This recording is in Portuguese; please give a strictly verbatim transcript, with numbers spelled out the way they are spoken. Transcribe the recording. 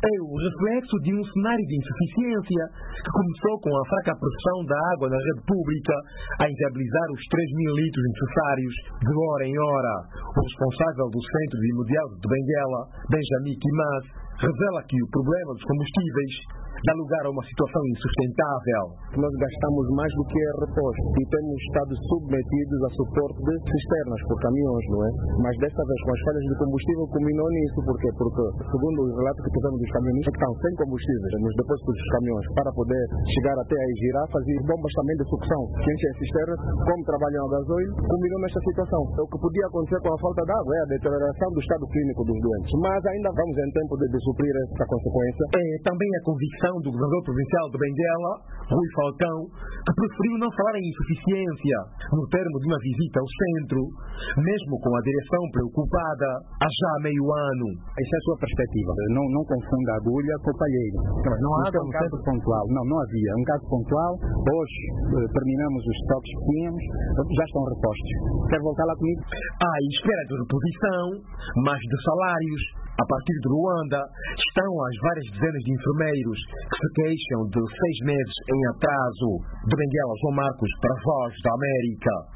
é o reflexo de um cenário de insuficiência que começou com a fraca pressão da água na rede pública a inviabilizar os três mil litros necessários de hora em hora. O responsável do Centro de Hemodiálise de Benguela, Benjamin Kimas, revela que o problema dos combustíveis dá lugar a uma situação insustentável. Nós gastamos mais do que é reposto e temos estado submetidos a suporte de cisternas por caminhões, não é? Mas desta vez, com as falhas de combustível, culminou nisso. Por quê? Porque, segundo os relatos que tivemos dos caminhonistas, que estão sem combustíveis nos depósitos dos caminhões para poder chegar até aí, girar, fazer bombas também de sucção que enchem as cisternas, como trabalham a gasóleo, culminou nesta situação. O que podia acontecer com a falta de água é a deterioração do estado clínico dos doentes. Mas ainda vamos em tempo de, de suprir essa consequência. É também a convicção do governador provincial de Benguela, Rui Falcão, que preferiu não falar em insuficiência no termo de uma visita ao centro, mesmo com a direção preocupada há já meio ano. Essa é a sua perspectiva. Não, não confunda a agulha com o palheiro. Mas não há um caso pontual. Não, não havia. Um caso pontual. Hoje eh, terminamos os estoques que tínhamos, já estão repostos. Quer voltar lá comigo? Há espera de reposição, mas de salários. A partir de Luanda, estão as várias dezenas de enfermeiros que se queixam de seis meses em atraso. De Benguela, João Marcos, para a Voz da América.